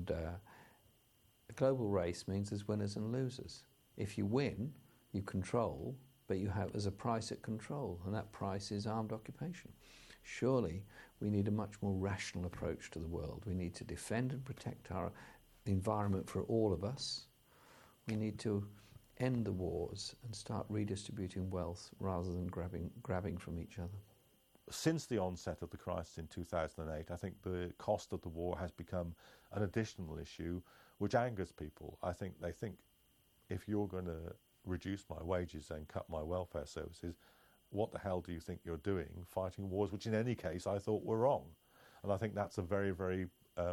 a global race means there's winners and losers. If you win, you control, but there's a price at control, and that price is armed occupation. Surely we need a much more rational approach to the world. We need to defend and protect our environment for all of us. We need to end the wars and start redistributing wealth rather than grabbing from each other. Since the onset of the crisis in 2008, I think the cost of the war has become an additional issue which angers people. I think they think, if you're going to reduce my wages and cut my welfare services, what the hell do you think you're doing, fighting wars which in any case I thought were wrong? And I think that's a very, very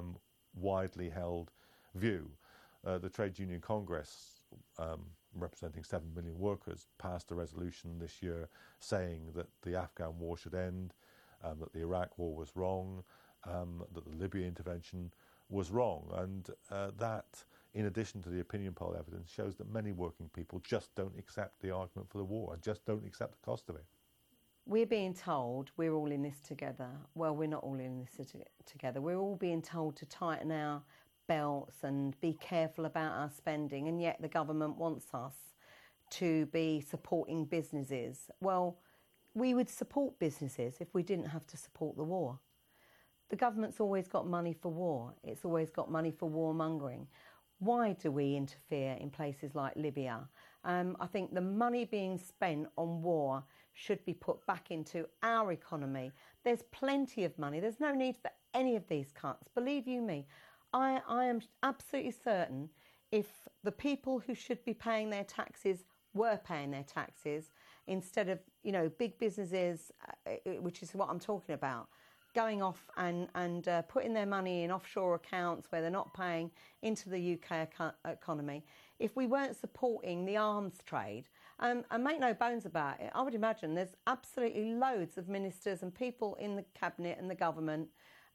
widely held view. The Trade Union Congress, representing 7 million workers, passed a resolution this year saying that the Afghan war should end, that the Iraq war was wrong, that the Libya intervention was wrong. And that, in addition to the opinion poll evidence, shows that many working people just don't accept the argument for the war and just don't accept the cost of it. We're being told we're all in this together. Well, we're not all in this together. We're all being told to tighten our belts and be careful about our spending, and yet the government wants us to be supporting businesses. Well, we would support businesses if we didn't have to support the war. The government's always got money for war. It's always got money for warmongering. Why do we interfere in places like Libya? I think the money being spent on war should be put back into our economy. There's plenty of money. There's no need for any of these cuts. Believe you me, I am absolutely certain if the people who should be paying their taxes were paying their taxes instead of, big businesses, which is what I'm talking about, going off and putting their money in offshore accounts where they're not paying into the UK economy. If we weren't supporting the arms trade, and make no bones about it, I would imagine there's absolutely loads of ministers and people in the cabinet and the government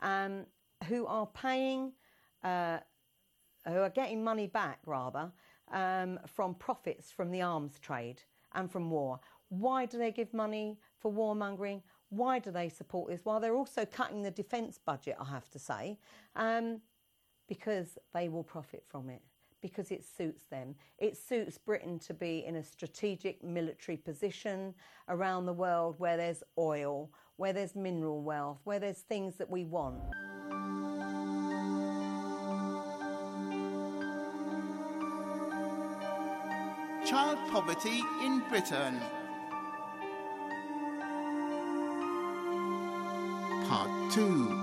who are paying, who are getting money back rather, from profits from the arms trade and from war. Why do they give money for warmongering? Why do they support this? While they're also cutting the defence budget, I have to say, because they will profit from it, because it suits them. It suits Britain to be in a strategic military position around the world where there's oil, where there's mineral wealth, where there's things that we want. Child poverty in Britain. Part 2.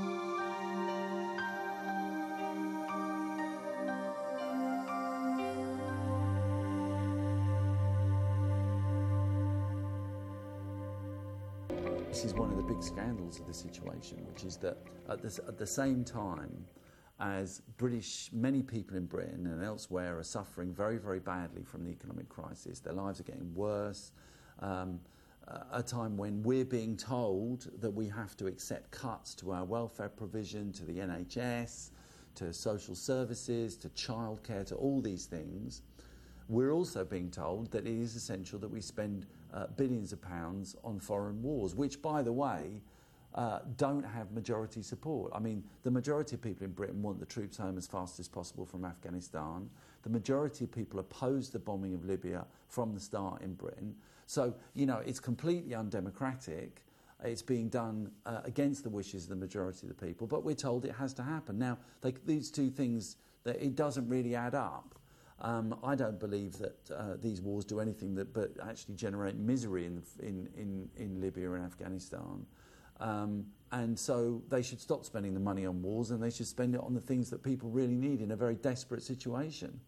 This is one of the big scandals of the situation, which is that at the same time as many people in Britain and elsewhere are suffering very, very badly from the economic crisis, their lives are getting worse, a time when we're being told that we have to accept cuts to our welfare provision, to the NHS, to social services, to childcare, to all these things. We're also being told that it is essential that we spend billions of pounds on foreign wars, which, by the way, don't have majority support. I mean, the majority of people in Britain want the troops home as fast as possible from Afghanistan. The majority of people oppose the bombing of Libya from the start in Britain. So, it's completely undemocratic. It's being done against the wishes of the majority of the people, but we're told it has to happen. Now, these two things, it doesn't really add up. I don't believe that these wars do anything but actually generate misery in Libya and Afghanistan. And so they should stop spending the money on wars and they should spend it on the things that people really need in a very desperate situation.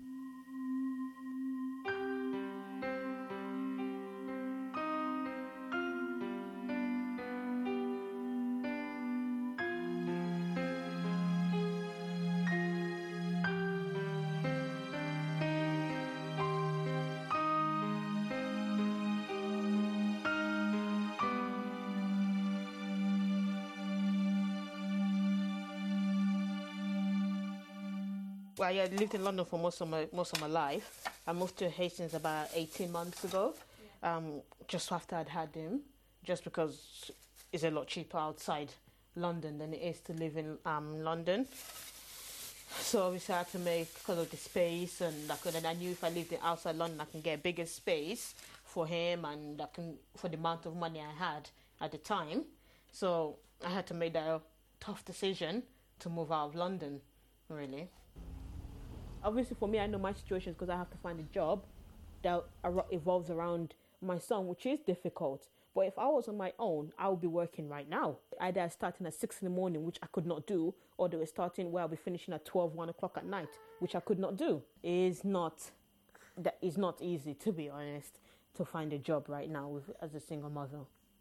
Well, I lived in London for most of my life. I moved to Hastings about 18 months ago, just after I'd had him, just because it's a lot cheaper outside London than it is to live in London. So obviously I had to make, because of the space, and then I knew if I lived outside London, I can get a bigger space for him, and for the amount of money I had at the time. So I had to make that tough decision to move out of London, really. Obviously for me, I know my situation is because I have to find a job that evolves around my son, which is difficult. But if I was on my own, I would be working right now. Either starting at 6 in the morning, which I could not do, or they were starting where I'll be finishing at 12, 1 o'clock at night, which I could not do. It is not easy, to be honest, to find a job right now as a single mother.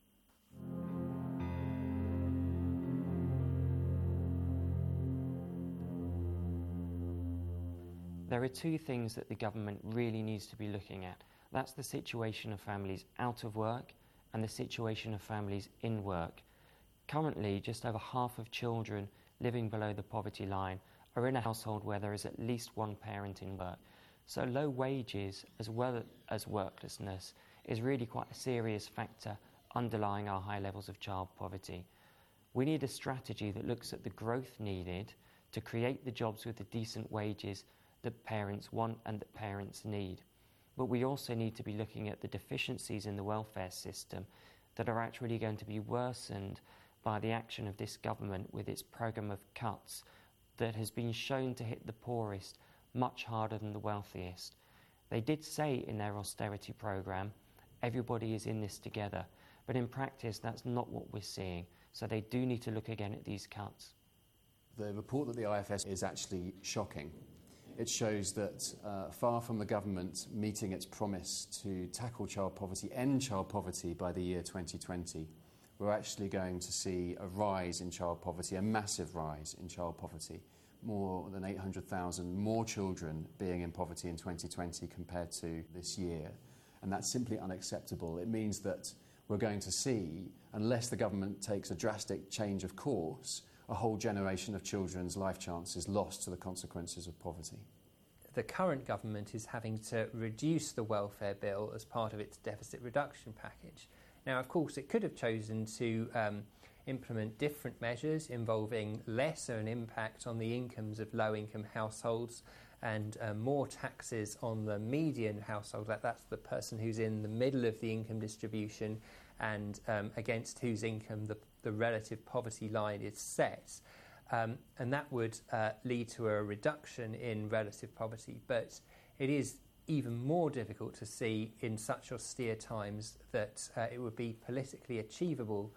There are two things that the government really needs to be looking at. That's the situation of families out of work and the situation of families in work. Currently, just over half of children living below the poverty line are in a household where there is at least one parent in work. So low wages as well as worklessness is really quite a serious factor underlying our high levels of child poverty. We need a strategy that looks at the growth needed to create the jobs with the decent wages that parents want and that parents need. But we also need to be looking at the deficiencies in the welfare system that are actually going to be worsened by the action of this government with its programme of cuts that has been shown to hit the poorest much harder than the wealthiest. They did say in their austerity programme, everybody is in this together, but in practice that's not what we're seeing, so they do need to look again at these cuts. The report that the IFS is actually shocking. It shows that far from the government meeting its promise to tackle child poverty, end child poverty by the year 2020, we're actually going to see a rise in child poverty, a massive rise in child poverty. More than 800,000 more children being in poverty in 2020 compared to this year. And that's simply unacceptable. It means that we're going to see, unless the government takes a drastic change of course, a whole generation of children's life chances lost to the consequences of poverty. The current government is having to reduce the welfare bill as part of its deficit reduction package. Now, of course, it could have chosen to implement different measures involving lesser an impact on the incomes of low-income households and more taxes on the median household, that's the person who's in the middle of the income distribution and against whose income the relative poverty line is set. And that would lead to a reduction in relative poverty. But it is even more difficult to see in such austere times that it would be politically achievable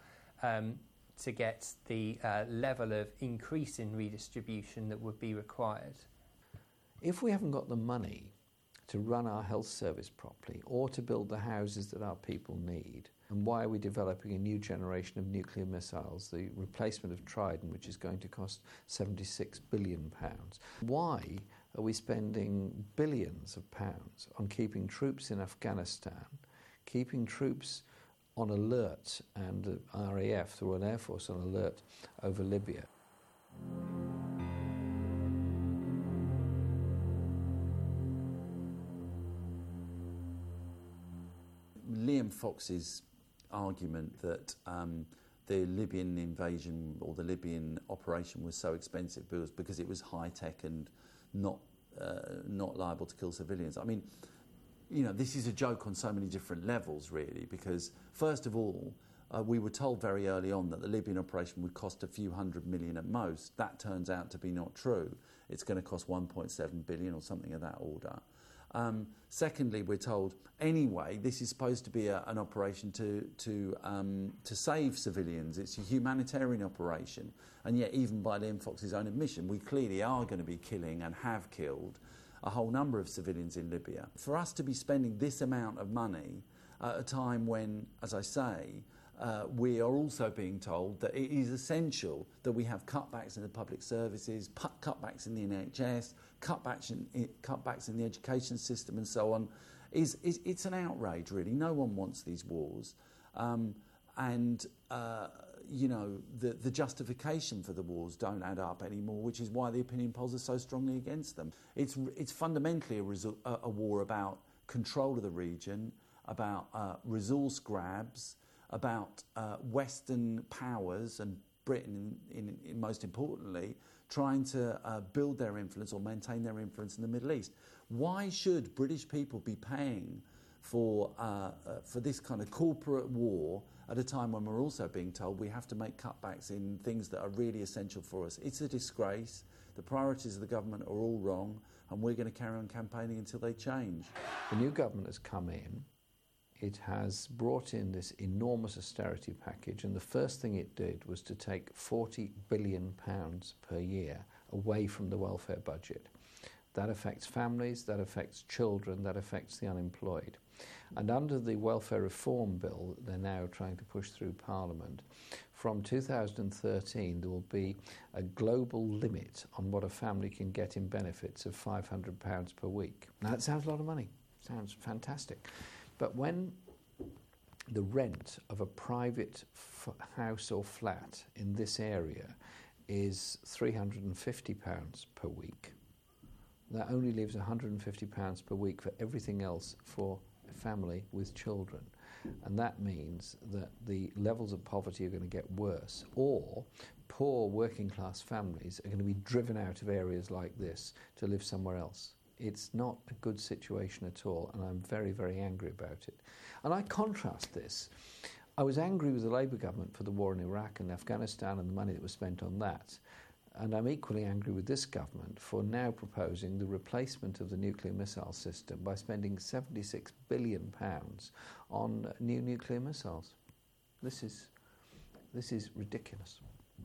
to get the level of increase in redistribution that would be required. If we haven't got the money to run our health service properly or to build the houses that our people need, and why are we developing a new generation of nuclear missiles, the replacement of Trident, which is going to cost £76 billion? Why are we spending billions of pounds on keeping troops in Afghanistan, keeping troops on alert, and the RAF, the Royal Air Force, on alert over Libya? Liam Fox's argument that the Libyan invasion or the Libyan operation was so expensive because it was high-tech and not liable to kill civilians. I mean, you know, this is a joke on so many different levels, really, because, first of all, we were told very early on that the Libyan operation would cost a few $100 million at most. That turns out to be not true. It's going to cost 1.7 billion or something of that order. Secondly, we're told, anyway, this is supposed to be an operation to save civilians. It's a humanitarian operation. And yet, even by Liam Fox's own admission, we clearly are going to be killing and have killed a whole number of civilians in Libya. For us to be spending this amount of money at a time when, as I say, we are also being told that it is essential that we have cutbacks in the public services, cutbacks in the NHS, cutbacks in the education system and so on, it's an outrage, really. No one wants these wars. You know, the justification for the wars don't add up anymore, which is why the opinion polls are so strongly against them. It's fundamentally a war about control of the region, about resource grabs, about Western powers and Britain, most importantly, trying to build their influence or maintain their influence in the Middle East. Why should British people be paying for this kind of corporate war at a time when we're also being told we have to make cutbacks in things that are really essential for us? It's a disgrace. The priorities of the government are all wrong, and we're going to carry on campaigning until they change. The new government has come in. It has brought in this enormous austerity package, and the first thing it did was to take £40 billion per year away from the welfare budget. That affects families, that affects children, that affects the unemployed. And under the welfare reform bill that they're now trying to push through Parliament, from 2013 there will be a global limit on what a family can get in benefits of £500 per week. Now that sounds a lot of money, sounds fantastic. But when the rent of a private house or flat in this area is £350 per week, that only leaves £150 per week for everything else for a family with children. And that means that the levels of poverty are going to get worse, or poor working class families are going to be driven out of areas like this to live somewhere else. It's not a good situation at all, and I'm very, very angry about it. And I contrast this. I was angry with the Labour government for the war in Iraq and Afghanistan and the money that was spent on that. And I'm equally angry with this government for now proposing the replacement of the nuclear missile system by spending £76 billion on new nuclear missiles. This is ridiculous.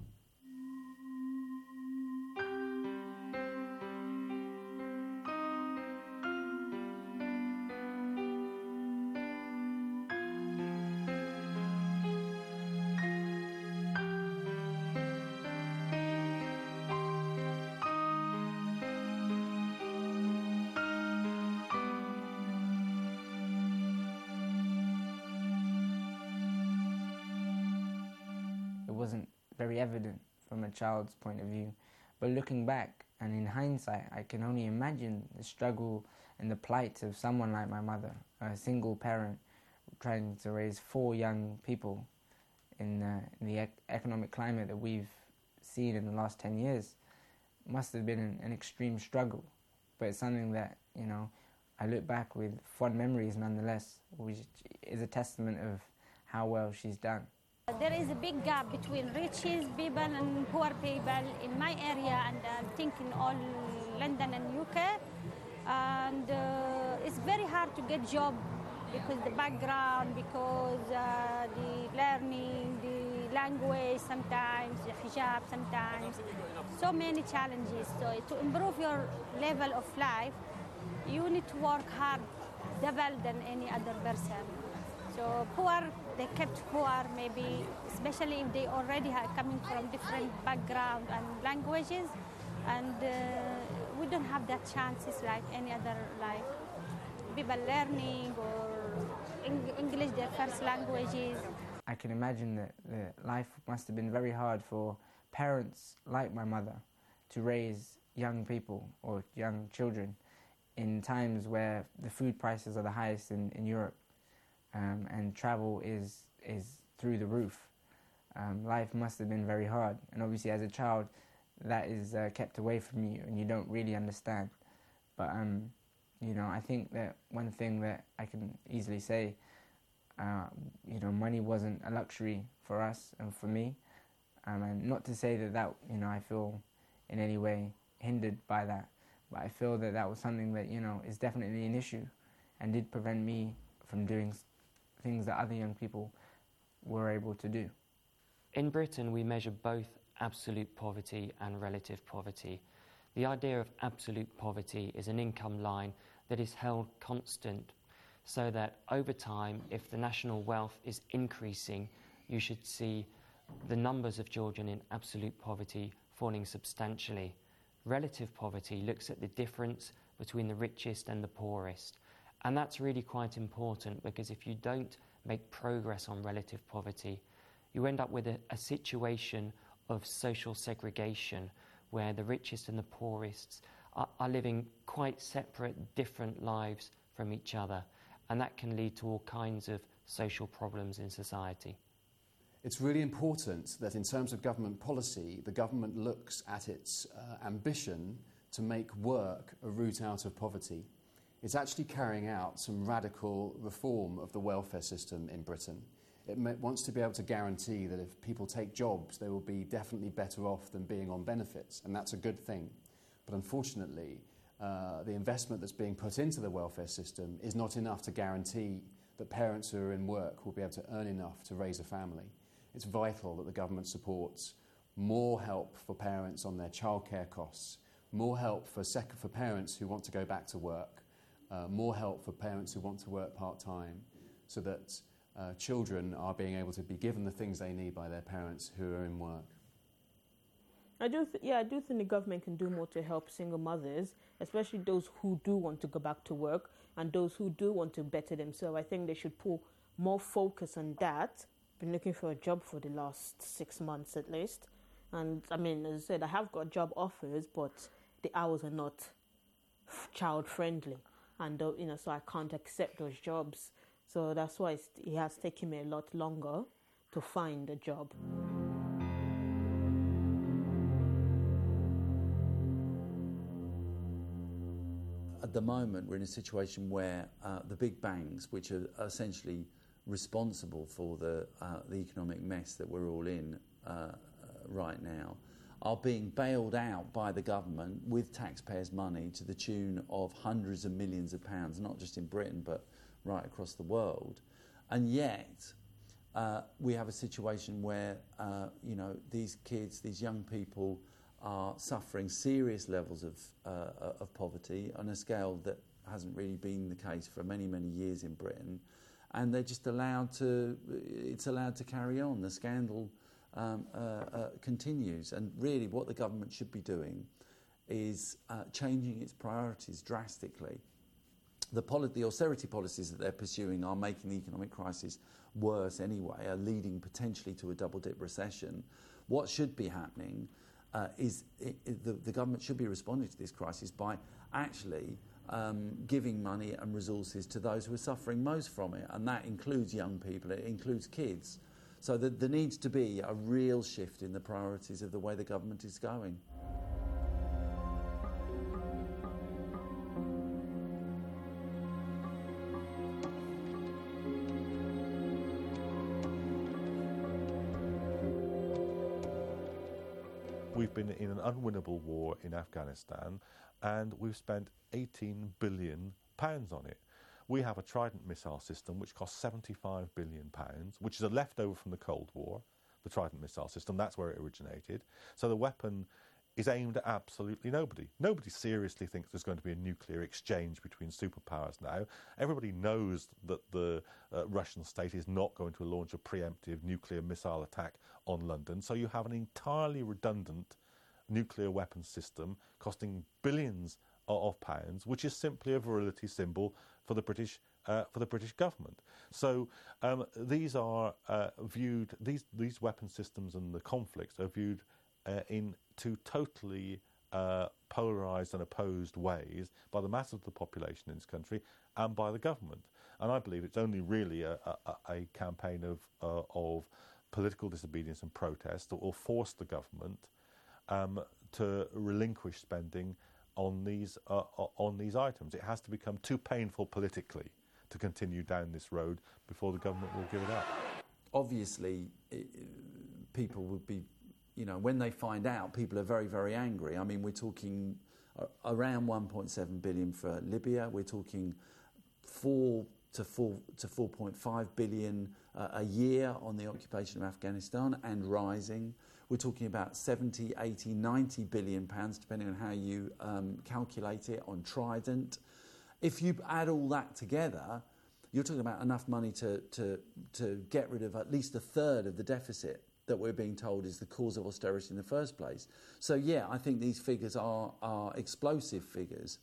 Wasn't very evident from a child's point of view, but looking back and in hindsight, I can only imagine the struggle and the plight of someone like my mother, a single parent trying to raise 4 young people in the economic climate that we've seen in the last 10 years. Must have been an extreme struggle, but it's something that, you know, I look back with fond memories nonetheless, which is a testament of how well she's done. There is a big gap between rich people and poor people in my area, and I think in all London and UK. And it's very hard to get job because the background, because the learning, the language sometimes, the hijab sometimes. So many challenges. So to improve your level of life, you need to work hard, double than any other person. So poor, they kept poor maybe, especially if they already are coming from different background and languages, and we don't have that chances like any other, like people learning or English their first languages. I can imagine that life must have been very hard for parents like my mother to raise young people or young children in times where the food prices are the highest in Europe. And travel is through the roof. Life must have been very hard, and obviously as a child that is kept away from you and you don't really understand. But you know, I think that one thing that I can easily say, you know, money wasn't a luxury for us and for me, and not to say that you know, I feel in any way hindered by that, but I feel that was something that, you know, is definitely an issue and did prevent me from doing things that other young people were able to do. In Britain, we measure both absolute poverty and relative poverty. The idea of absolute poverty is an income line that is held constant, so that over time, if the national wealth is increasing, you should see the numbers of children in absolute poverty falling substantially. Relative poverty looks at the difference between the richest and the poorest. And that's really quite important, because if you don't make progress on relative poverty, you end up with a situation of social segregation where the richest and the poorest are living quite separate, different lives from each other. And that can lead to all kinds of social problems in society. It's really important that in terms of government policy, the government looks at its ambition to make work a route out of poverty. It's actually carrying out some radical reform of the welfare system in Britain. It wants to be able to guarantee that if people take jobs, they will be definitely better off than being on benefits, and that's a good thing. But unfortunately, the investment that's being put into the welfare system is not enough to guarantee that parents who are in work will be able to earn enough to raise a family. It's vital that the government supports more help for parents on their childcare costs, more help for parents who want to go back to work, more help for parents who want to work part-time, so that children are being able to be given the things they need by their parents who are in work. I do think the government can do more to help single mothers, especially those who do want to go back to work and those who do want to better themselves. I think they should put more focus on that. Been looking for a job for the last 6 months at least, and I mean, as I said, I have got job offers, but the hours are not child friendly, and so I can't accept those jobs. So that's why it has taken me a lot longer to find a job. At the moment, we're in a situation where the big banks, which are essentially responsible for the economic mess that we're all in right now, are being bailed out by the government with taxpayers' money to the tune of hundreds of millions of pounds, not just in Britain but right across the world. And yet we have a situation where these kids, these young people, are suffering serious levels of poverty on a scale that hasn't really been the case for many, many years in Britain, and they're just allowed to carry on. The scandal continues, and really what the government should be doing is changing its priorities drastically. The austerity policies that they're pursuing are making the economic crisis worse anyway, are leading potentially to a double-dip recession. What should be happening is the government should be responding to this crisis by actually giving money and resources to those who are suffering most from it, and that includes young people, it includes kids. So there needs to be a real shift in the priorities of the way the government is going. We've been in an unwinnable war in Afghanistan, and we've spent £18 billion on it. We have a Trident missile system which costs £75 billion, which is a leftover from the Cold War, the Trident missile system. That's where it originated. So the weapon is aimed at absolutely nobody. Nobody seriously thinks there's going to be a nuclear exchange between superpowers now. Everybody knows that the Russian state is not going to launch a preemptive nuclear missile attack on London. So you have an entirely redundant nuclear weapons system costing billions of pounds, which is simply a virility symbol for the British government. So these are viewed. These weapon systems and the conflicts are viewed in two totally polarised and opposed ways by the mass of the population in this country and by the government. And I believe it's only really a campaign of political disobedience and protest that will force the government to relinquish spending on these items. It has to become too painful politically to continue down this road before the government will give it up. Obviously, people would be, when they find out, people are very, very angry. I mean, we're talking around 1.7 billion for Libya. We're talking 4 to 4.5 billion a year on the occupation of Afghanistan and rising. We're talking about 70, 80, 90 billion pounds, depending on how you calculate it, on Trident. If you add all that together, you're talking about enough money to get rid of at least a third of the deficit that we're being told is the cause of austerity in the first place. So, yeah, I think these figures are explosive figures.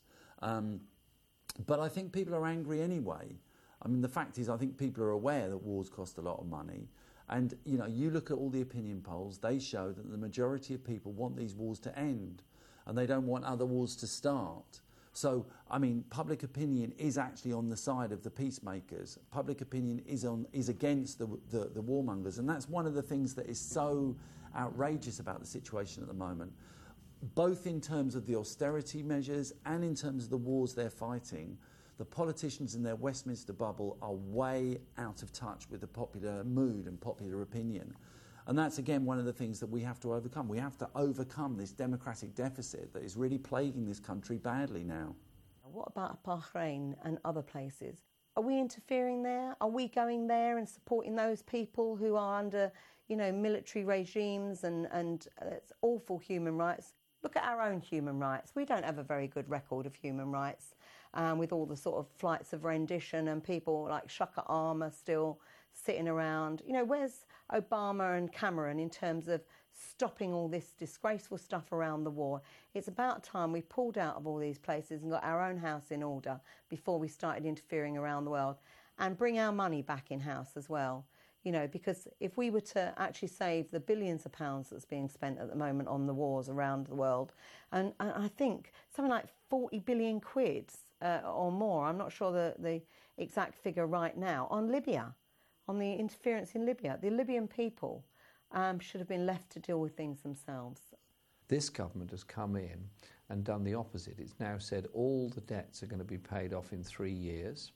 But I think people are angry anyway. I mean, the fact is, I think people are aware that wars cost a lot of money. And, you look at all the opinion polls, they show that the majority of people want these wars to end, and they don't want other wars to start. So, I mean, public opinion is actually on the side of the peacemakers. Public opinion is against the warmongers, and that's one of the things that is so outrageous about the situation at the moment, both in terms of the austerity measures and in terms of the wars they're fighting. The politicians in their Westminster bubble are way out of touch with the popular mood and popular opinion. And that's, again, one of the things that we have to overcome. We have to overcome this democratic deficit that is really plaguing this country badly now. What about Bahrain and other places? Are we interfering there? Are we going there and supporting those people who are under, military regimes and it's awful human rights? Look at our own human rights. We don't have a very good record of human rights with all the sort of flights of rendition and people like Shaka Arma still sitting around. Where's Obama and Cameron in terms of stopping all this disgraceful stuff around the war? It's about time we pulled out of all these places and got our own house in order before we started interfering around the world, and bring our money back in-house as well. Because if we were to actually save the billions of pounds that's being spent at the moment on the wars around the world, and I think something like 40 billion quid or more, I'm not sure the exact figure right now, on Libya, on the interference in Libya. The Libyan people should have been left to deal with things themselves. This government has come in and done the opposite. It's now said all the debts are going to be paid off in 3 years,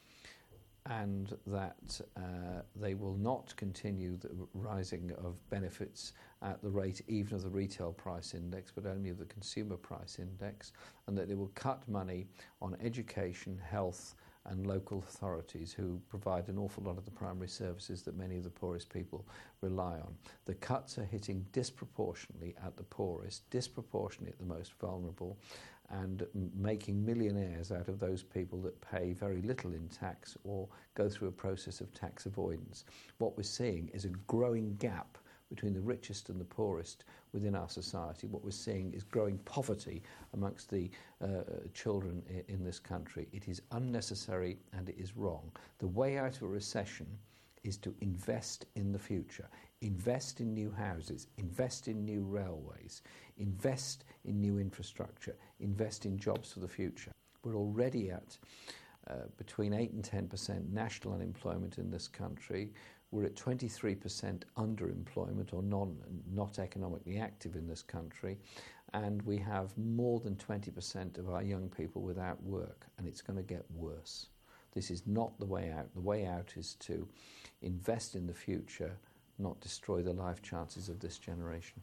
and that they will not continue the rising of benefits at the rate even of the retail price index, but only of the consumer price index, and that they will cut money on education, health, and local authorities who provide an awful lot of the primary services that many of the poorest people rely on. The cuts are hitting disproportionately at the poorest, disproportionately at the most vulnerable, and making millionaires out of those people that pay very little in tax or go through a process of tax avoidance. What we're seeing is a growing gap between the richest and the poorest within our society. What we're seeing is growing poverty amongst the children in this country. It is unnecessary and it is wrong. The way out of a recession is to invest in the future, invest in new houses, invest in new railways, invest in new infrastructure, invest in jobs for the future. We're already at between 8 and 10% national unemployment in this country. We're at 23% underemployment or not economically active in this country, and we have more than 20% of our young people without work, and it's going to get worse. This is not the way out. The way out is to invest in the future, not destroy the life chances of this generation.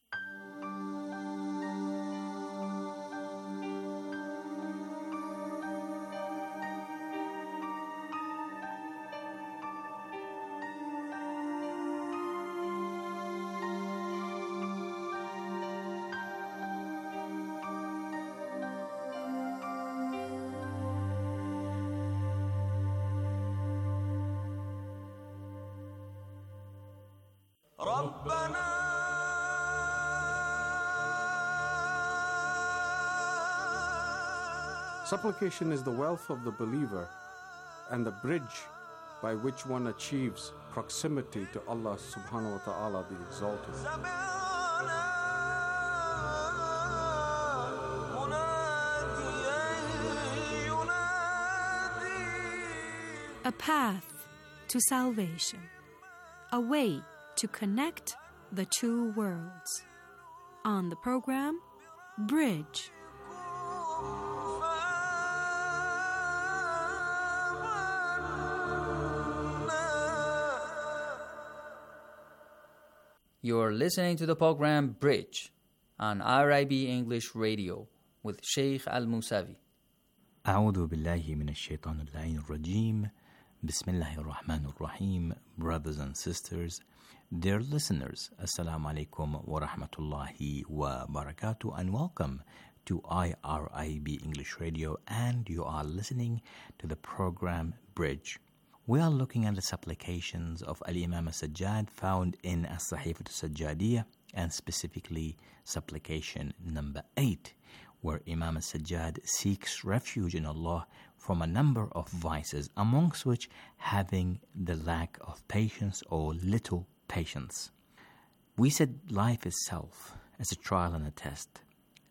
Supplication is the wealth of the believer and the bridge by which one achieves proximity to Allah subhanahu wa ta'ala the Exalted. A path to salvation, a way to connect the two worlds. On the program, Bridge. You're listening to the program Bridge on RIB English Radio with Sheikh Al-Musavi. أعوذ بالله من الشيطان اللعين الرجيم. بسم الله الرحمن الرحيم. Brothers and sisters, dear listeners, Assalamu alaikum wa rahmatullahi wa barakatuh, and welcome to IRIB English Radio, and you are listening to the program Bridge. We are looking at the supplications of Al-Imam As-Sajjad found in As-Sahifat As-Sajjadiyah, and specifically supplication number 8, where Imam As-Sajjad seeks refuge in Allah from a number of vices, amongst which having the lack of patience or little patience. We said life itself is a trial and a test.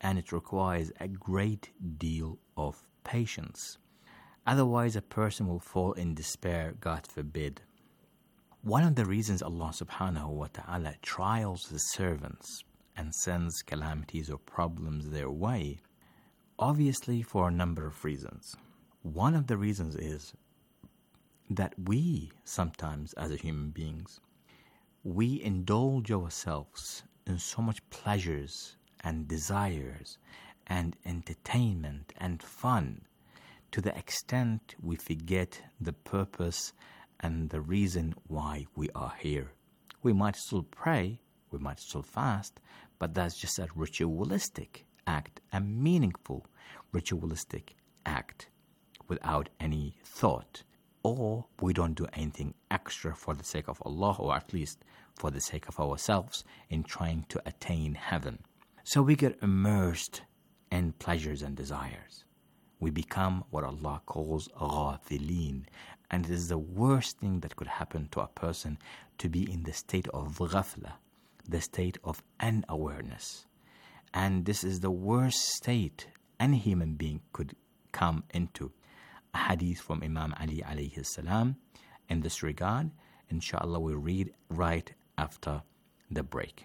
and it requires a great deal of patience. Otherwise, a person will fall in despair, God forbid. One of the reasons Allah subhanahu wa ta'ala trials His servants and sends calamities or problems their way, obviously for a number of reasons. One of the reasons is that we sometimes, as human beings, we indulge ourselves in so much pleasures and desires and entertainment and fun to the extent we forget the purpose and the reason why we are here. We might still pray, we might still fast, but that's just a ritualistic act, a meaningful ritualistic act without any thought. Or we don't do anything extra for the sake of Allah, or at least for the sake of ourselves in trying to attain heaven. So we get immersed in pleasures and desires. We become what Allah calls ghafilin, and it is the worst thing that could happen to a person to be in the state of ghafla, the state of unawareness. And this is the worst state any human being could come into. A hadith from Imam Ali alayhi salam in this regard, inshallah we'll read right after the break.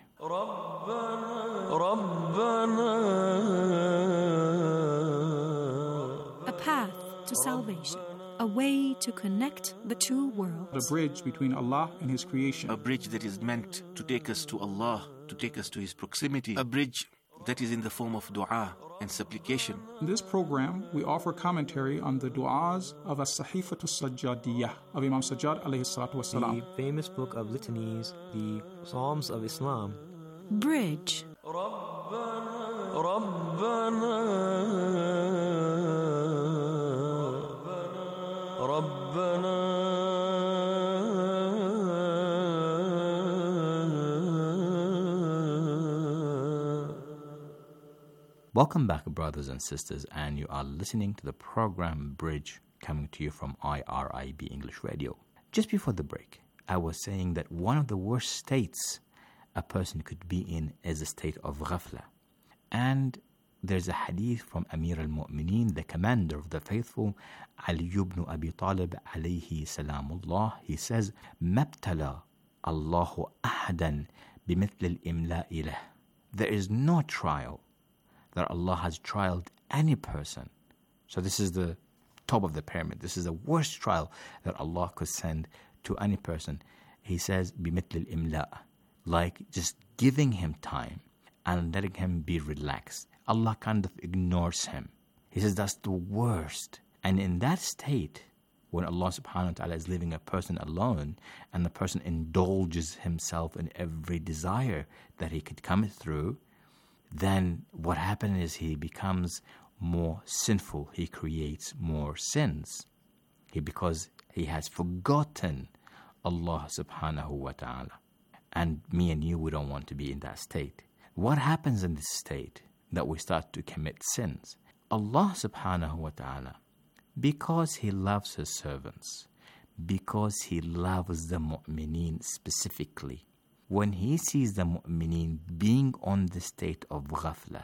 A path to salvation, a way to connect the two worlds. The bridge between Allah and His creation. A bridge that is meant to take us to Allah, to take us to His proximity. A bridge that is in the form of dua and supplication. In this program, we offer commentary on the du'as of As-Sahifatu Sajjadiyah of Imam Sajjad alayhi salatu wasalam. The famous book of litanies, the Psalms of Islam. Bridge. Welcome back, brothers and sisters, and you are listening to the program Bridge, coming to you from IRIB English Radio. Just before the break, I was saying that one of the worst states a person could be in is a state of ghafla. And there's a hadith from Amir al-Mu'mineen, the commander of the faithful, Ali ibn Abi Talib alayhi salamullah. He says, مَبْتَلَى اللَّهُ أَحَدًا بِمِثْلِ الْإِمْلَاءِ لَهُ. There is no trial that Allah has trialed any person. So this is the top of the pyramid. This is the worst trial that Allah could send to any person. He says, بِمِثْلِ الْإِمْلَاءِ, like just giving him time and letting him be relaxed. Allah kind of ignores him. He says that's the worst. And in that state, when Allah subhanahu wa ta'ala is leaving a person alone and the person indulges himself in every desire that he could come through, then what happens is he becomes more sinful. He creates more sins. Because he has forgotten Allah subhanahu wa ta'ala. And me and you, we don't want to be in that state. What happens in this state that we start to commit sins? Allah subhanahu wa ta'ala, because He loves His servants, because He loves the mu'mineen specifically, when He sees the mu'mineen being on the state of ghafla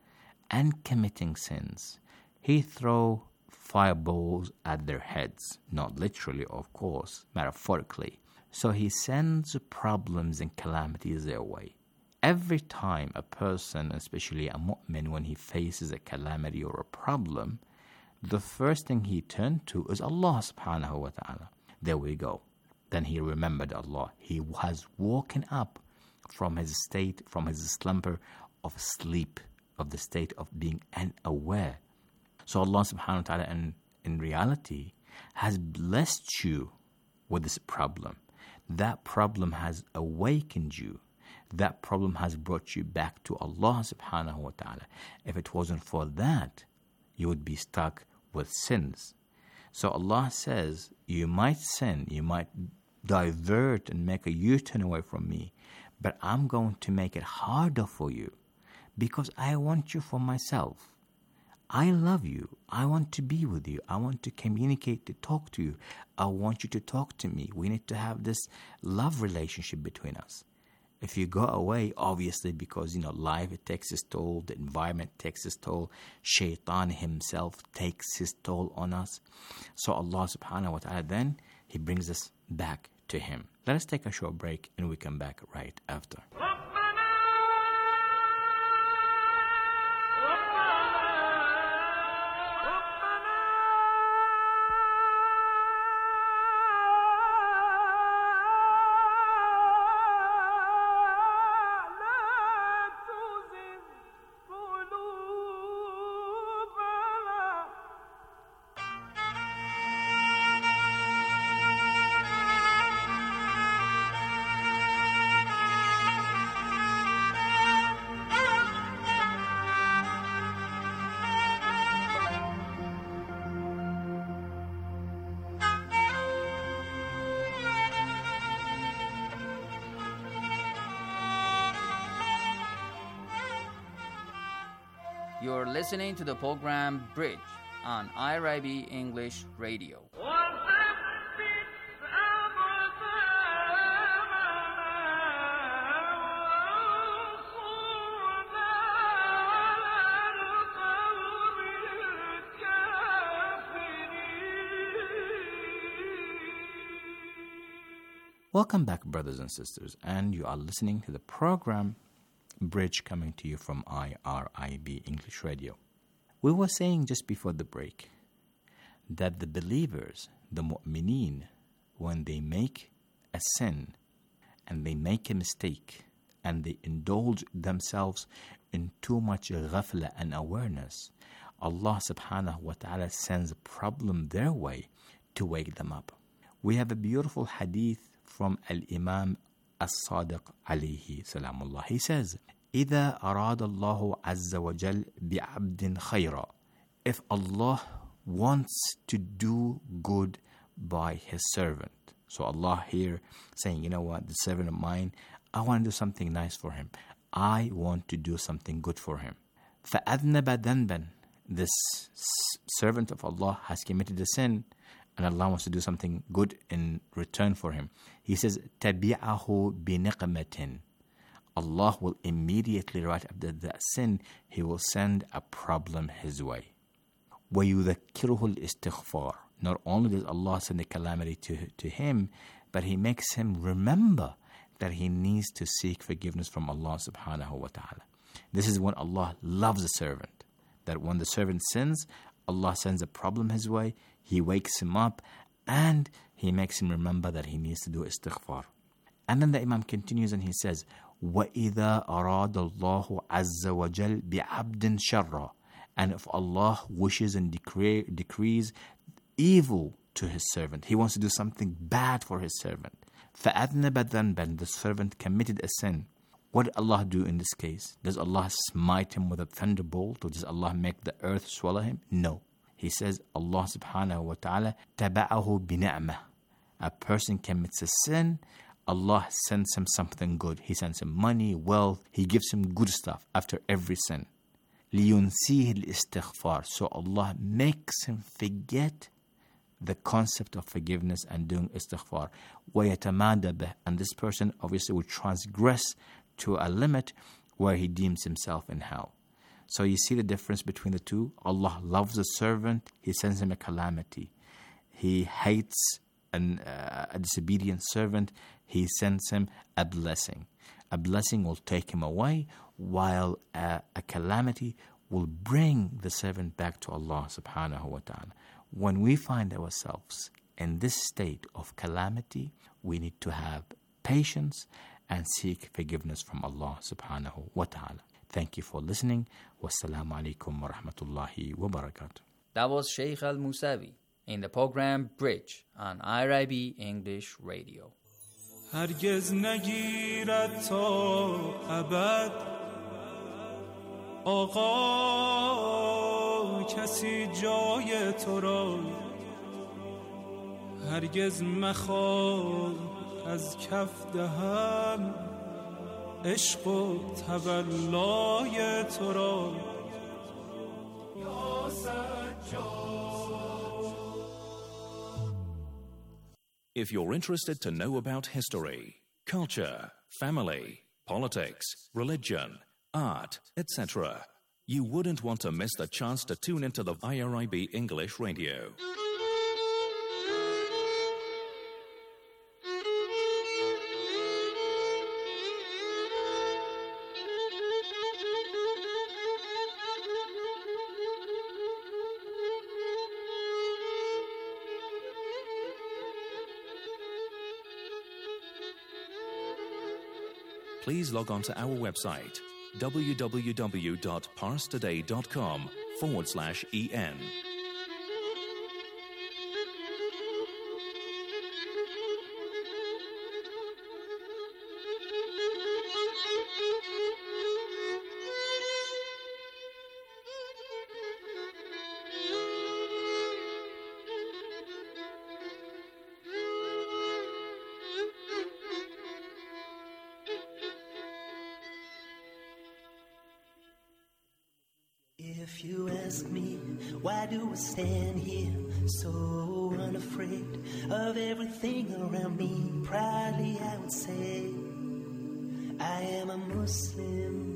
and committing sins, He throws fireballs at their heads. Not literally, of course, metaphorically. So He sends problems and calamities their way. Every time a person, especially a mu'min, when he faces a calamity or a problem, the first thing he turns to is Allah subhanahu wa ta'ala. There we go. Then he remembered Allah. He has woken up from his state, from his slumber of sleep, of the state of being unaware. So Allah subhanahu wa ta'ala in reality has blessed you with this problem. That problem has awakened you. That problem has brought you back to Allah subhanahu wa ta'ala. If it wasn't for that, you would be stuck with sins. So Allah says, you might sin, you might divert and make a U-turn away from me, but I'm going to make it harder for you because I want you for myself. I love you. I want to be with you. I want to communicate, to talk to you. I want you to talk to me. We need to have this love relationship between us. If you go away, obviously, because, life, it takes its toll, the environment takes its toll, Shaitan himself takes his toll on us. So Allah subhanahu wa ta'ala, then, He brings us back to Him. Let us take a short break and we come back right after. You're listening to the program Bridge on IRIB English Radio. Welcome back, brothers and sisters, and you are listening to the program Bridge, coming to you from IRIB English Radio. We were saying just before the break that the believers, the mu'mineen, when they make a sin and they make a mistake and they indulge themselves in too much ghafla and awareness, Allah subhanahu wa ta'ala sends a problem their way to wake them up. We have a beautiful hadith from Al-Imam As-Sadiq alayhi salamullah. He says, إِذَا أَرَادَ اللَّهُ عَزَّ وَجَلْ بِعَبْدٍ خَيْرًا. If Allah wants to do good by His servant. So Allah here saying, you know what, the servant of mine, I want to do something nice for him. I want to do something good for him. فَأَذْنَبَ ذَنْبًا. This servant of Allah has committed a sin, and Allah wants to do something good in return for him. He says, تَبِعَهُ بِنِقْمَةٍ. Allah will immediately, right after that sin, He will send a problem his way. وَيُذَكِّرُهُ الْإِسْتِغْفَارِ. Not only does Allah send a calamity to him, but He makes him remember that he needs to seek forgiveness from Allah subhanahu wa ta'ala. This is when Allah loves a servant. That when the servant sins, Allah sends a problem his way, He wakes him up, and He makes him remember that he needs to do istighfar. And then the Imam continues and he says, وَإِذَا أَرَادَ اللَّهُ عَزَّ وَجَلْ بِعَبْدٍ شَرًّا. And if Allah wishes and decrees evil to His servant, He wants to do something bad for His servant. فَأَذْنَبَ ذَنْبًا. The servant committed a sin. What did Allah do in this case? Does Allah smite him with a thunderbolt, or does Allah make the earth swallow him? No. He says, Allah subhanahu wa ta'ala, تَبَعَهُ بِنِعْمَةٍ. A person commits a sin, Allah sends him something good. He sends him money, wealth. He gives him good stuff after every sin. لِيُنْسِيهِ الْإِسْتِغْفَارِ. So Allah makes him forget the concept of forgiveness and doing istighfar. وَيَتَمَادَ بِهِ. And this person obviously will transgress to a limit where he deems himself in hell. So you see the difference between the two. Allah loves a servant, He sends him a calamity. He hates a disobedient servant, He sends him a blessing. A blessing will take him away, while a calamity will bring the servant back to Allah subhanahu wa ta'ala. When we find ourselves in this state of calamity, we need to have patience and seek forgiveness from Allah subhanahu wa ta'ala. Thank you for listening. Wassalamu alaikum wa rahmatullahi wa barakatuh. That was Sheikh Al-Musawi in the program Bridge on IRIB English Radio. هرگز نگیرد تا ابد آقا کسی جای تو را هرگز مخواه از کف دهم عشق و تولای تو را یا سجاد. If you're interested to know about history, culture, family, politics, religion, art, etc. You wouldn't want to miss the chance to tune into the IRIB English Radio. Please log on to our website www.parstoday.com/en. If you ask me, why do I stand here so unafraid of everything around me? Proudly I would say, I am a Muslim.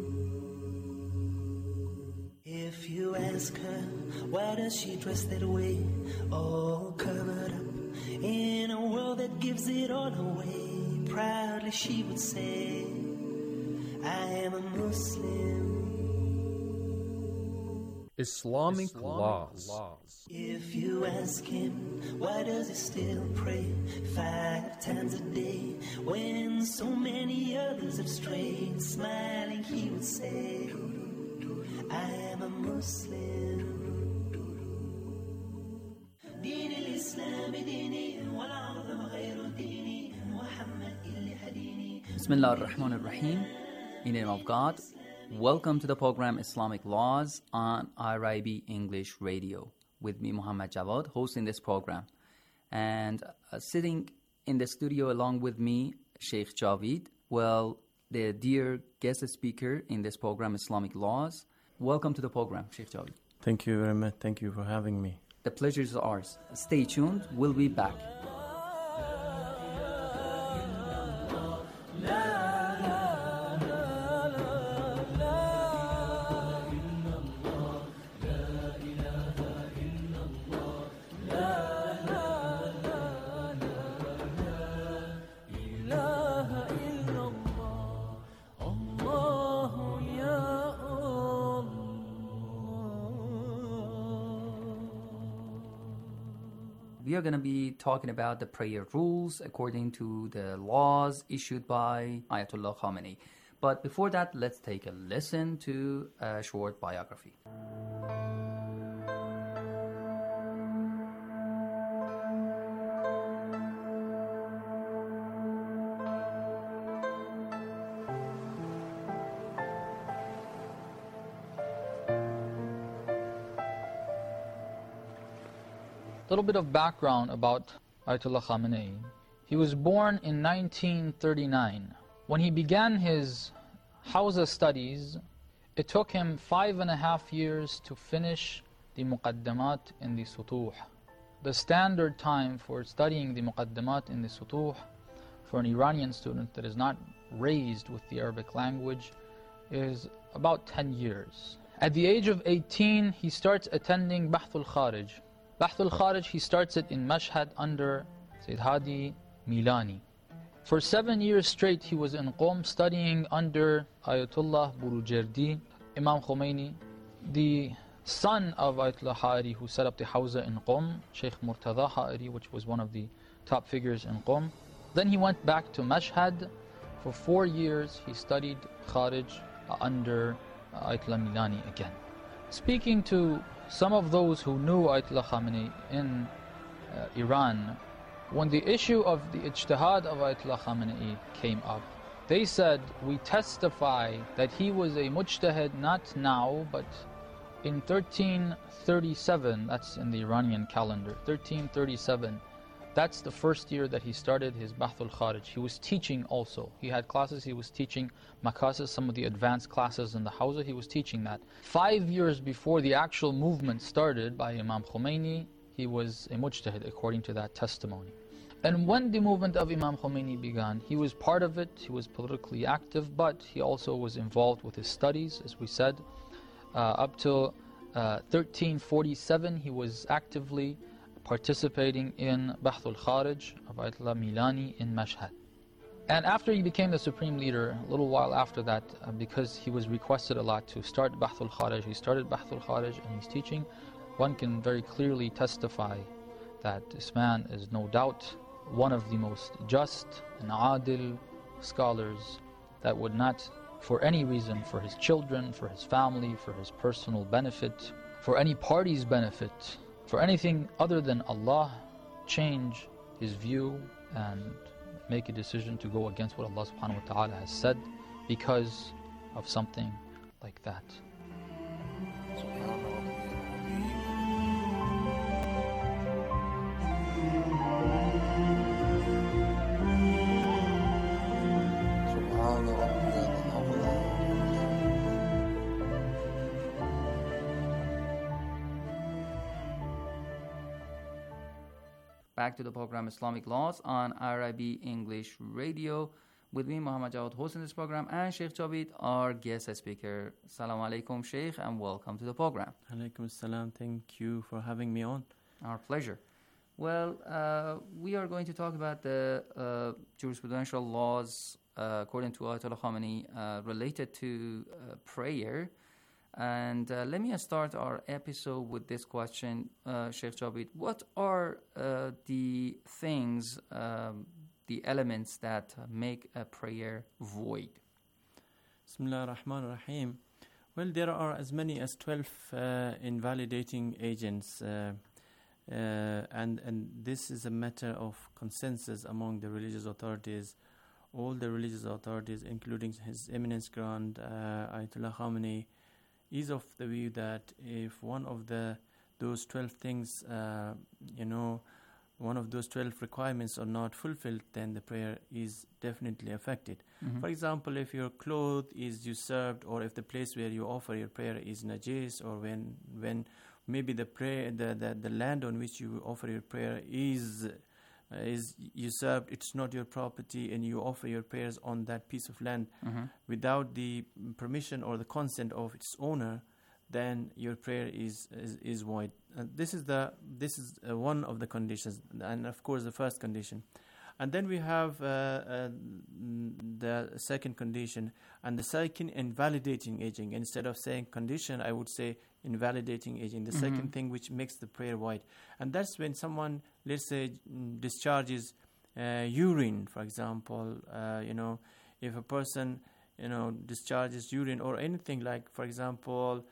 If you ask her, why does she dress that way, all covered up in a world that gives it all away? Proudly she would say, I am a Muslim. Islamic laws. If you ask him, why does he still pray 5 times a day when so many others have strayed? Smiling he would say, I am a Muslim. دين الإسلام ديني والعظم غير ديني محمد اللي هديني. Bismillah ar-Rahman ar-Rahim. In the name of God. Welcome to the program Islamic Laws on IRIB English Radio with me, Muhammad Jawad, hosting this program. And sitting in the studio along with me, Sheikh Javid, well, the dear guest speaker in this program, Islamic Laws. Welcome to the program, Sheikh Javid. Thank you very much. Thank you for having me. The pleasure is ours. Stay tuned. We'll be back. We are going to be talking about the prayer rules according to the laws issued by Ayatollah Khamenei. But before that, let's take a listen to a short biography. A little bit of background about Ayatollah Khamenei. He was born in 1939. When he began his Hawza studies, it took him 5.5 years to finish the Muqaddamat in the Sutuh. The standard time for studying the Muqaddamat in the Sutuh for an Iranian student that is not raised with the Arabic language is about 10 years. At the age of 18, he starts attending Bahthul Kharij. Bahthul Kharij, he starts it in Mashhad under Sayyid Hadi Milani. For 7 years straight, he was in Qom studying under Ayatollah Burujerdi, Imam Khomeini, the son of Ayatollah Ha'iri who set up the Hawza in Qom, Sheikh Murtada Ha'iri, which was one of the top figures in Qom. Then he went back to Mashhad. For 4 years, he studied Kharij under Ayatollah Milani again. Speaking to some of those who knew Ayatollah Khamenei in Iran, when the issue of the ijtihad of Ayatollah Khamenei came up, they said, we testify that he was a mujtahid not now, but in 1337, that's in the Iranian calendar, 1337, that's the first year that he started his Bahthul Kharij. He was teaching also. He had classes, he was teaching Makasis, some of the advanced classes in the Hawza, he was teaching that. 5 years before the actual movement started by Imam Khomeini, he was a mujtahid according to that testimony. And when the movement of Imam Khomeini began, he was part of it, he was politically active, but he also was involved with his studies, as we said. Up till 1347, he was actively participating in Bahth al-Kharij of Ayatollah Milani in Mashhad. And after he became the supreme leader, a little while after that, because he was requested a lot to start Bahth al-Kharij, he started Bahth al-Kharij and he's teaching. One can very clearly testify that this man is no doubt one of the most just and adil scholars that would not, for any reason, for his children, for his family, for his personal benefit, for any party's benefit, for anything other than Allah, change his view and make a decision to go against what Allah subhanahu wa ta'ala has said because of something like that. Back to the program Islamic Laws on IRIB English Radio with me, Muhammad Jawad, hosting this program, and Sheikh Jabid, our guest speaker. Assalamu alaikum, Sheikh, and welcome to the program. Alaikum assalam. Thank you for having me on. Our pleasure. Well, we are going to talk about the jurisprudential laws according to Ayatollah Khamenei related to prayer. And let me start our episode with this question, Sheikh Jabid. What are the things, the elements that make a prayer void? Bismillah ar-Rahman ar-Rahim. Well, there are as many as 12 invalidating agents, and this is a matter of consensus among the religious authorities. All the religious authorities, including His Eminence Grand Ayatollah Khamenei, is of the view that if one of those 12 things, one of those 12 requirements are not fulfilled, then the prayer is definitely affected. Mm-hmm. For example, if your cloth is usurped, or if the place where you offer your prayer is najis, or when maybe the land on which you offer your prayer is usurped, it's not your property, and you offer your prayers on that piece of land without the permission or the consent of its owner, then your prayer is void. This is one of the conditions, and of course the first condition. And then we have the second condition, and the second invalidating agent. Instead of saying condition, I would say invalidating agent, the second thing which makes the prayer void. And that's when someone, let's say, discharges urine, for example. If a person, discharges urine or anything, like, for example,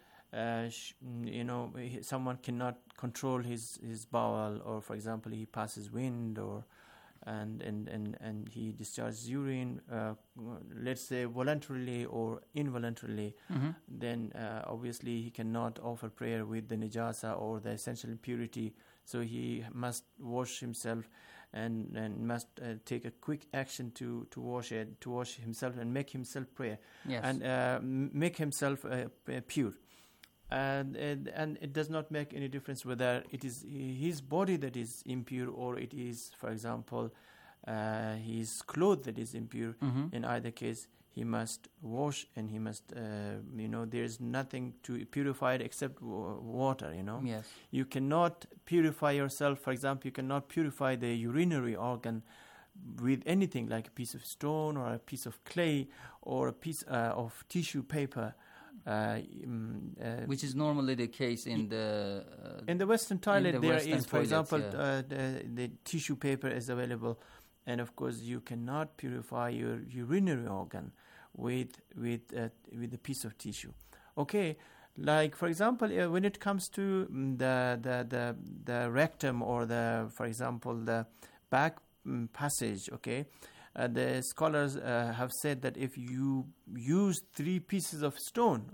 someone cannot control his bowel, or, for example, he passes wind, or and he discharges urine, let's say voluntarily or involuntarily, then obviously he cannot offer prayer with the najasa or the essential impurity. So he must wash himself and must take a quick action to wash himself and make himself pray, and make himself pure. And it does not make any difference whether it is his body that is impure, or it is, for example, his clothes that is impure. In either case, he must wash, and he must, there is nothing to purify it except water, Yes. You cannot purify yourself. For example, you cannot purify the urinary organ with anything like a piece of stone or a piece of clay or a piece of tissue paper. Which is normally the case in the Western toilet. There is, for example, yeah. The tissue paper is available, and of course you cannot purify your urinary organ with a piece of tissue. Okay, like, for example, when it comes to the rectum, or for example the back passage. Okay. The scholars have said that if you use 3 pieces of stone,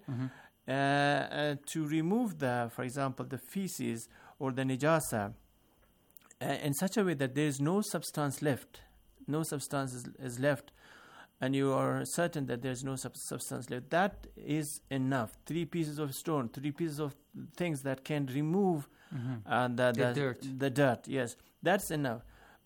to remove for example, the feces or the najasa, in such a way that there is no substance left, is left, and you are certain that there is no substance left, that is enough. 3 pieces of stone, 3 pieces of things that can remove the dirt. The dirt, yes, that's enough.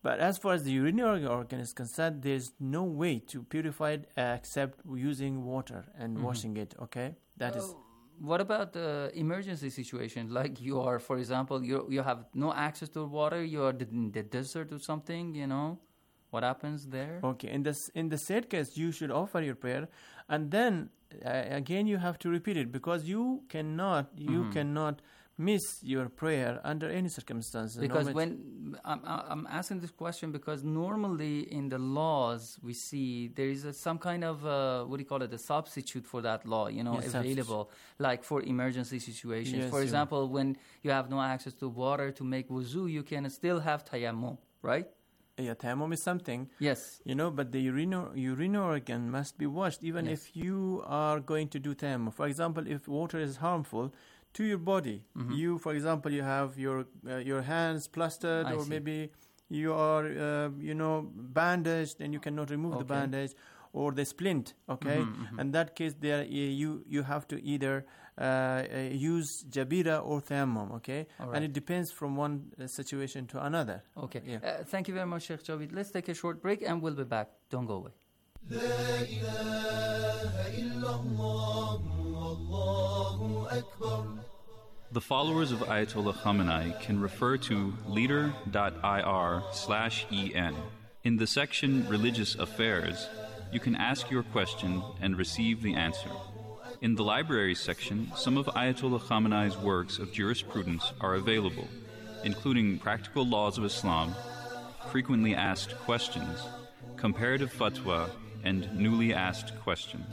But as far as the urinary organ is concerned, there's no way to purify it except using water and washing it, okay? That is... What about the emergency situation? Like you are, for example, you have no access to water, you are in the desert or something, you know? What happens there? Okay, in the said case, you should offer your prayer, and then again you have to repeat it, because you cannot miss your prayer under any circumstances. Because when I'm asking this question, because normally in the laws we see there is some kind of a substitute for that law, you know, available, like for emergency situations. For example, when you have no access to water to make wuzu, you can still have tayammum, right? Yeah, tayammum is something. Yes. You know, but the urinary organ must be washed, even if you are going to do tayammum. For example, if water is harmful to your body, you, for example, you have your hands plastered, or maybe you are, bandaged, and you cannot remove the bandage, or the splint. Okay, in that case, there you have to either use jabira or tayammum. Okay, and it depends from one situation to another. Okay, thank you very much, Sheikh Javid. Let's take a short break, and we'll be back. Don't go away. لا إله إلا الله والله أكبر. The followers of Ayatollah Khamenei can refer to leader.ir/en. In the section Religious Affairs, you can ask your question and receive the answer. In the library section, some of Ayatollah Khamenei's works of jurisprudence are available, including Practical Laws of Islam, Frequently Asked Questions, Comparative Fatwa, and Newly Asked Questions.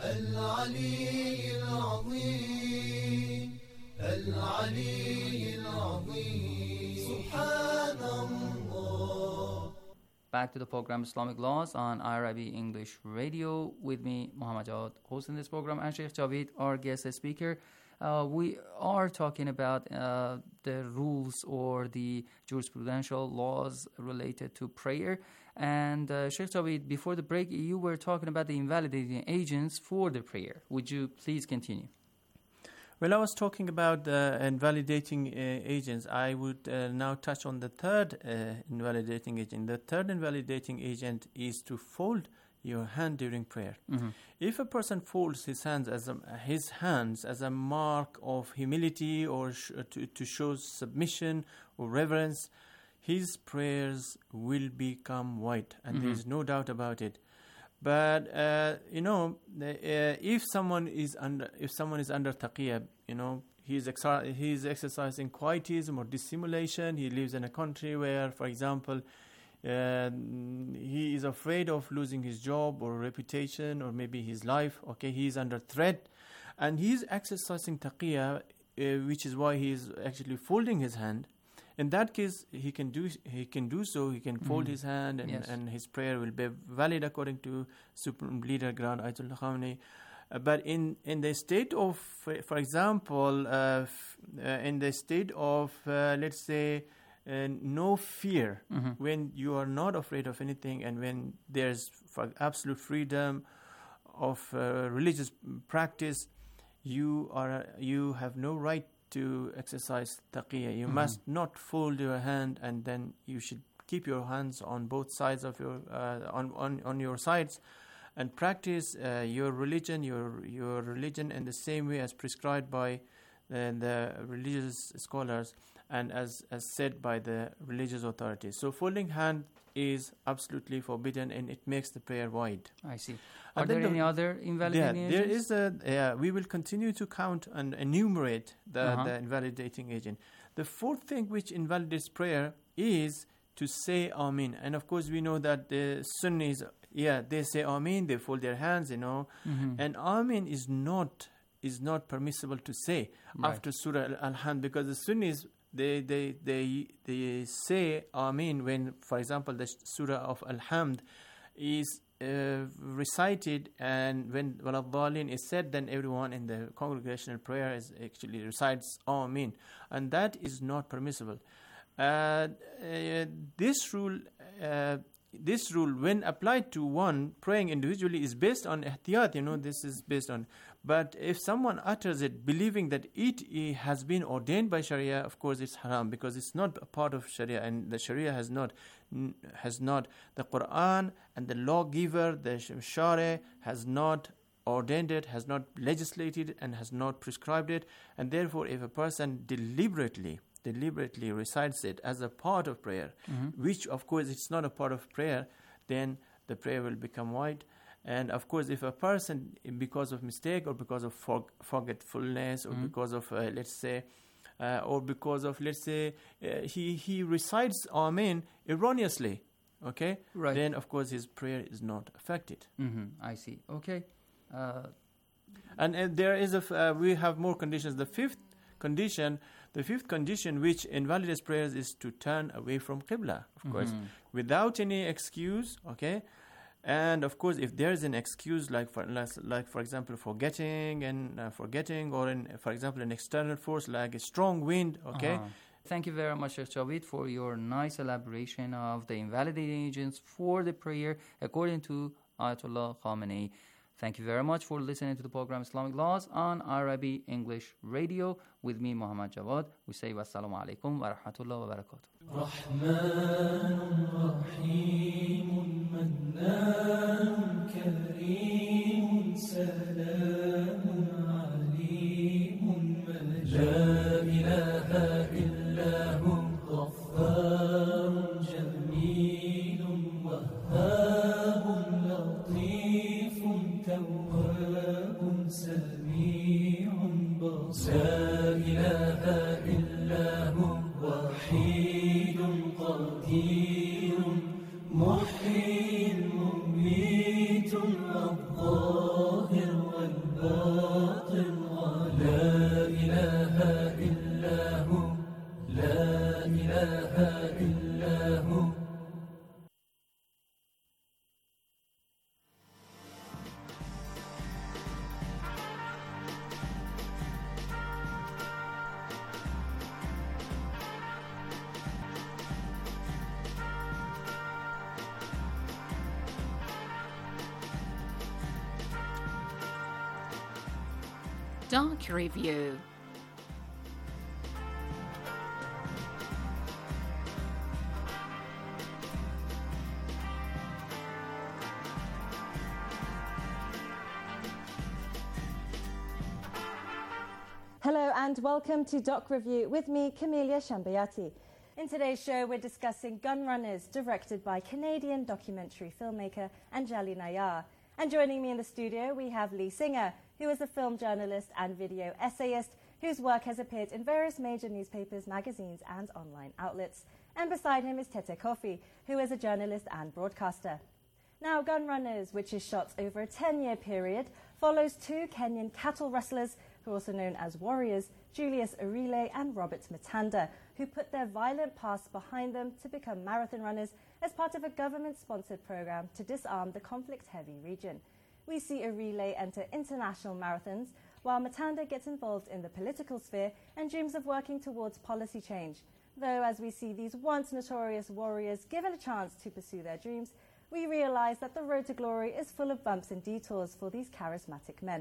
Back to the program Islamic Laws on IRIB English Radio with me, Muhammad Jawad, hosting this program, and Sheikh Javid, our guest speaker. We are talking about the rules or the jurisprudential laws related to prayer. And Sheikh Javid, before the break, you were talking about the invalidating agents for the prayer. Would you please continue? Well, I was talking about invalidating agents. I would now touch on the third invalidating agent. The third invalidating agent is to fold your hand during prayer. If a person folds his hands as a mark of humility or to show submission or reverence, his prayers will become void, and there is no doubt about it. But if someone is under taqiyya, he's exercising quietism or dissimulation. He lives in a country where, for example, he is afraid of losing his job or reputation or maybe his life. Okay, he is under threat, and he is exercising taqiyya, which is why he is actually folding his hand. In that case, he can do so. He can fold his hand, and his prayer will be valid according to Supreme Leader Grand Ayatollah Khamenei. But in the state of, for example, in the state of, let's say, no fear, when you are not afraid of anything, and when there's absolute freedom of religious practice, you have no right to exercise taqiyya. You must not fold your hand, and then you should keep your hands on both sides of your on your sides, and practice your religion in the same way as prescribed by the religious scholars and as said by the religious authorities. So folding hand is absolutely forbidden, and it makes the prayer void. I see. Are there any other invalidating agents? There is we will continue to count and enumerate the invalidating agent. The fourth thing which invalidates prayer is to say Amin. And of course we know that the Sunnis, they say Amin, they fold their hands, and Amin is not permissible to say after Surah Al-Hamd, because the Sunnis, they say Amin when, for example, the Surah of Al-Hamd is recited, and when Waladhalin is said, then everyone in the congregational prayer is actually recites Amin, and that is not permissible. This rule, when applied to one praying individually, is based on ihtiyat. This is based on. But if someone utters it believing that it has been ordained by Sharia, of course it's haram, because it's not a part of Sharia, and the Sharia has not the Quran and the lawgiver, the Shari, has not ordained it, has not legislated, and has not prescribed it. And therefore, if a person deliberately recites it as a part of prayer, which of course it's not a part of prayer, then the prayer will become void. And of course, if a person, because of mistake or because of forgetfulness or because of, he recites Amen erroneously, okay? Right. Then, of course, his prayer is not affected. I see. Okay. And there is we have more conditions. The fifth condition which invalidates prayers is to turn away from Qibla, of course, without any excuse, okay? And of course, if there is an excuse, like for example, forgetting, or for example, an external force like a strong wind, okay? Thank you very much, Sheikh Javed, for your nice elaboration of the invalidating agents for the prayer according to Ayatollah Khamenei. Thank you very much for listening to the program Islamic Laws on IRIB English Radio with me, Muhammad Jawad. We say wassalamu alaikum wa rahmatullahi wa barakatuh. رحمن رحيم منان كريم سلام عليم لا إله إلا هو غفار جميل وهاب لطيف تواب سميع بصير لا إله إلا هو وحيد قدير محيي مميت الظاهر والباطن لا إله إلا هو لا إله إلا هو. Dark Review. Hello and welcome to Doc Review with me, Camelia Shambayati. In today's show, we're discussing Gun Runners, directed by Canadian documentary filmmaker Anjali Nayar. And joining me in the studio, we have Lee Singer, who is a film journalist and video essayist whose work has appeared in various major newspapers, magazines and online outlets. And beside him is Tete Kofi, who is a journalist and broadcaster. Now, Gun Runners, which is shot over a 10-year period, follows two Kenyan cattle rustlers, who are also known as warriors, Julius Arile and Robert Matanda, who put their violent past behind them to become marathon runners as part of a government-sponsored program to disarm the conflict-heavy region. We see Arile enter international marathons, while Matanda gets involved in the political sphere and dreams of working towards policy change. Though, as we see these once notorious warriors given a chance to pursue their dreams, we realise that the road to glory is full of bumps and detours for these charismatic men.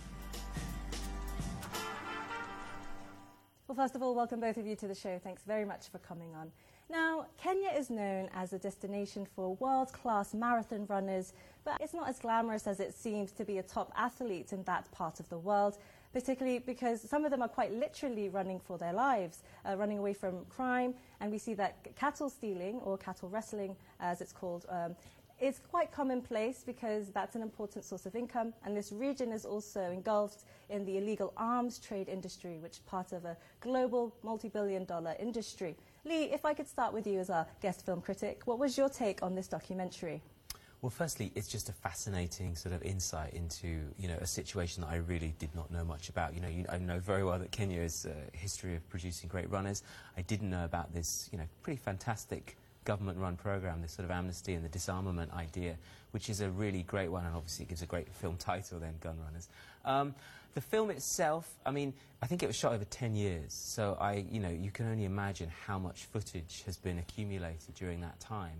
Well, first of all, welcome both of you to the show. Thanks very much for coming on. Now, Kenya is known as a destination for world-class marathon runners, but it's not as glamorous as it seems to be a top athlete in that part of the world, particularly because some of them are quite literally running for their lives, running away from crime, and we see that cattle stealing, or cattle wrestling as it's called, is quite commonplace because that's an important source of income, and this region is also engulfed in the illegal arms trade industry, which is part of a global multi-billion-dollar industry. Lee, if I could start with you as our guest film critic, what was your take on this documentary? Well, firstly, it's just a fascinating sort of insight into, a situation that I really did not know much about. I know very well that Kenya has a history of producing great runners. I didn't know about this, pretty fantastic government-run program, this sort of amnesty and the disarmament idea, which is a really great one, and obviously it gives a great film title then, Gun Runners. The film itself, I think it was shot over 10 years, so you can only imagine how much footage has been accumulated during that time.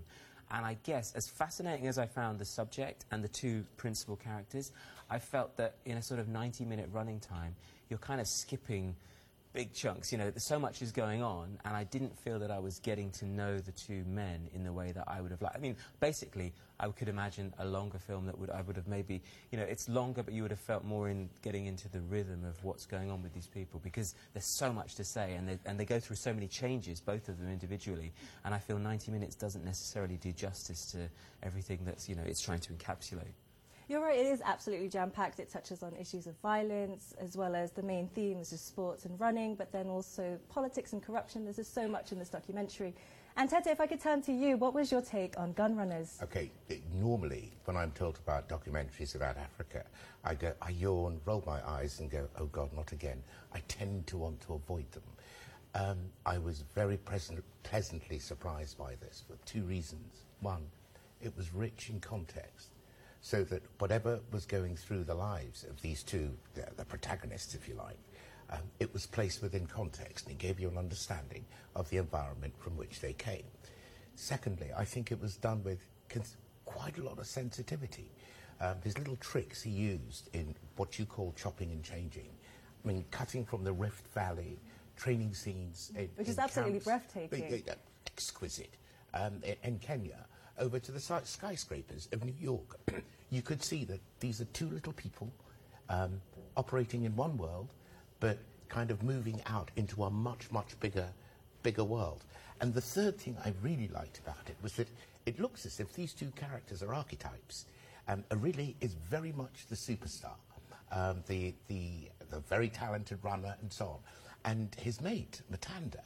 And I guess, as fascinating as I found the subject and the two principal characters, I felt that in a sort of 90-minute running time, you're kind of skipping big chunks. You know, so much is going on, and I didn't feel that I was getting to know the two men in the way that I would have liked. I mean, basically, I could imagine a longer film that I would have maybe, you know, it's longer, but you would have felt more in getting into the rhythm of what's going on with these people, because there's so much to say, and they go through so many changes, both of them individually, and I feel 90 minutes doesn't necessarily do justice to everything that's, you know, it's trying to encapsulate. You're right, it is absolutely jam-packed. It touches on issues of violence, as well as the main themes of sports and running, but then also politics and corruption. There's just so much in this documentary. And Tete, if I could turn to you, what was your take on Gun Runners? Okay, normally, when I'm told about documentaries about Africa, I yawn, roll my eyes and go, oh God, not again. I tend to want to avoid them. I was very pleasantly surprised by this for two reasons. One, it was rich in context, so that whatever was going through the lives of these two, the protagonists, if you like, it was placed within context, and it gave you an understanding of the environment from which they came. Secondly, I think it was done with quite a lot of sensitivity. His little tricks he used in what you call chopping and changing. I mean, cutting from the Rift Valley, training scenes which is absolutely breathtaking. Exquisite. In Kenya, over to the skyscrapers of New York. You could see that these are two little people operating in one world, but kind of moving out into a much, much bigger world. And the third thing I really liked about it was that it looks as if these two characters are archetypes. Arile is very much the superstar, the very talented runner and so on. And his mate, Matanda,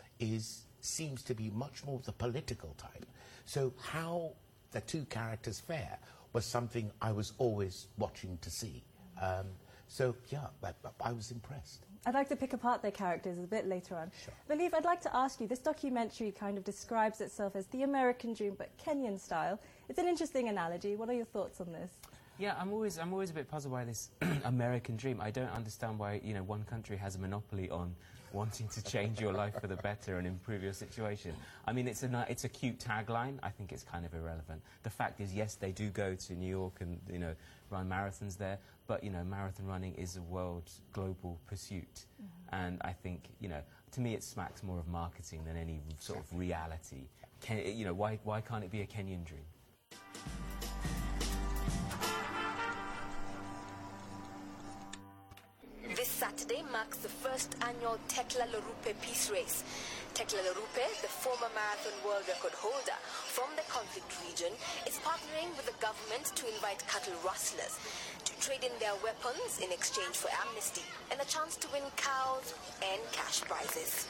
seems to be much more the political type. So how the two characters fare was something I was always watching to see. So, yeah, I was impressed. I'd like to pick apart their characters a bit later on. Sure. Believe, I'd like to ask you, this documentary kind of describes itself as the American dream, but Kenyan style. It's an interesting analogy. What are your thoughts on this? Yeah, I'm always a bit puzzled by this American dream. I don't understand why, you know, one country has a monopoly on wanting to change your life for the better and improve your situation. I mean, it's a cute tagline. I think it's kind of irrelevant. The fact is, yes, they do go to New York and, you know, run marathons there, but, you know, marathon running is a world global pursuit. And I think, you know, to me it smacks more of marketing than any sort of reality. You know, why can't it be a Kenyan dream? This Saturday marks the first annual Tekla Lerupe Peace Race. Tekla Lerupe, the former marathon world record holder from the conflict region, is partnering with the government to invite cattle rustlers to trade in their weapons in exchange for amnesty and a chance to win cows and cash prizes.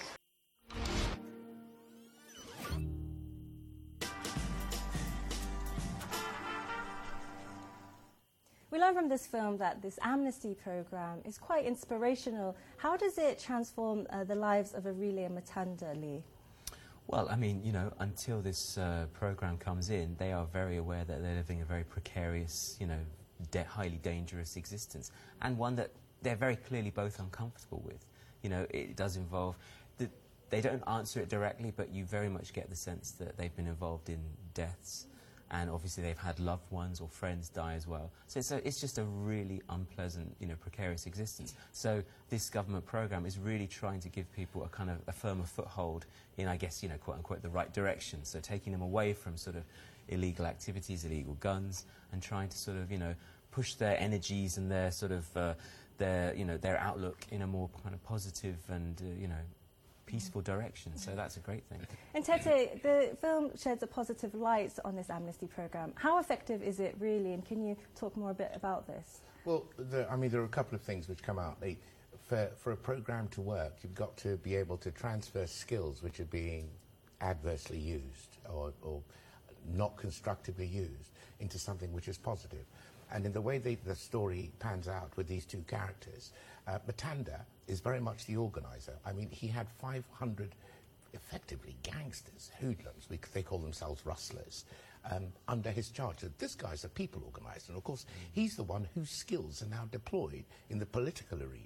We learn from this film that this amnesty program is quite inspirational. How does it transform the lives of Arile and Matanda, Lee? Well, I mean, you know, until this program comes in, they are very aware that they're living a very precarious, you know, highly dangerous existence, and one that they're very clearly both uncomfortable with. You know, it does involve... They don't answer it directly, but you very much get the sense that they've been involved in deaths, and obviously they've had loved ones or friends die as well. So it's just a really unpleasant, you know, precarious existence. So this government program is really trying to give people a kind of a firmer foothold in, I guess, you know, quote-unquote, the right direction. So taking them away from sort of illegal activities, illegal guns, and trying to sort of, you know, push their energies and their sort of, their outlook in a more kind of positive and, you know, peaceful direction. So that's a great thing. And Tete, the film sheds a positive light on this amnesty program. How effective is it really, and can you talk more a bit about this? Well, I mean, there are a couple of things which come out. For a program to work, you've got to be able to transfer skills which are being adversely used or not constructively used into something which is positive. And in the way the story pans out with these two characters, Matanda is very much the organizer. I mean, he had 500 effectively gangsters, hoodlums, they call themselves rustlers, under his charge. So this guy's a people organizer, and of course he's the one whose skills are now deployed in the political arena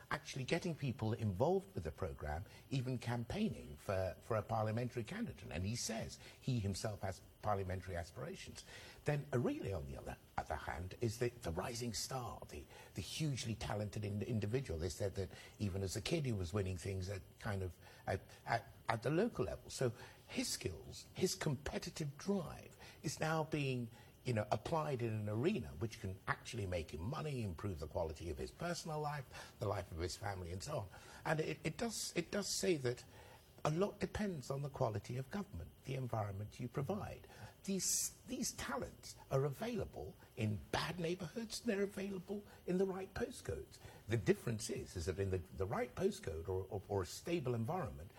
actually getting people involved with the programme, even campaigning for a parliamentary candidate. And he says he himself has parliamentary aspirations. Then really, on the other hand, is the rising star, the hugely talented individual. They said that even as a kid he was winning things at the local level. So his skills, his competitive drive is now being applied in an arena which can actually make him money, improve the quality of his personal life, the life of his family, and so on. And it does say that a lot depends on the quality of government, the environment you provide. These talents are available in bad neighbourhoods, they're available in the right postcodes. The difference is that in the right postcode or a stable environment,